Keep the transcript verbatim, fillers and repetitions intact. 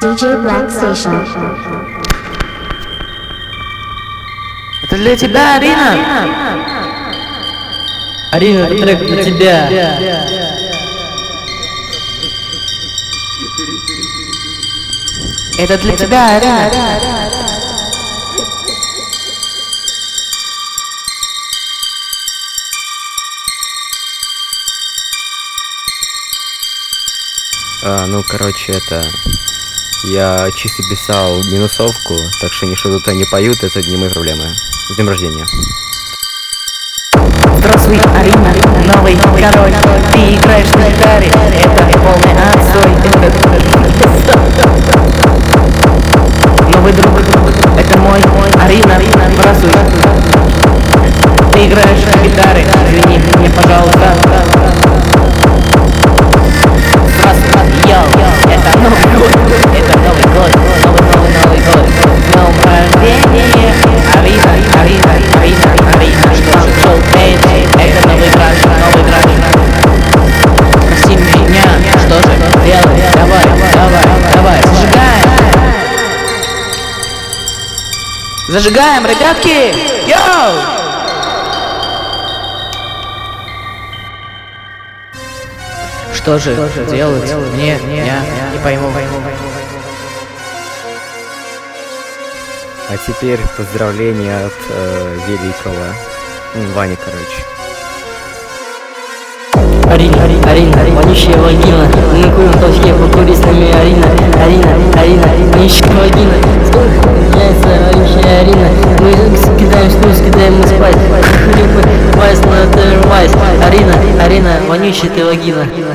ди джей Black Station. Это для тебя, Арина! Арина, это трек для тебя! Это для тебя, Арина! А, ну, короче, это... Я чисто писал минусовку, так что они что-то не поют, это не мои проблемы. С днем рождения. Здравствуй, Арина, новый король. Ты играешь на гитаре, это полный отстой. Новый друг, это мой Арина, здравствуй. Ты играешь на гитаре, извини меня, пожалуйста. Здравствуй, йоу, это Новый год, это Новый год, Новый, Новый, Новый год. С днем рождения, Арина, Арина, Арина, Арина, что же желтеет? Это новый краш, новый краш. Прости меня, что же делать? Давай, давай, давай, зажигаем! Зажигаем, ребятки! Йоу! Что же делать мне? Я не пойму. А теперь поздравления от э, великого ну, Вани, короче. Арина, Арина, вонючая вагина. На куром толчке покури с нами, Арина, Арина, Арина, вонючая вагина. Сколько яйца, вонючая Арина. Мы кидаем снус, кидаем мы спать. Хлюпы, вайс, надо вайс. Арина, Арина, вонючая ты вагина.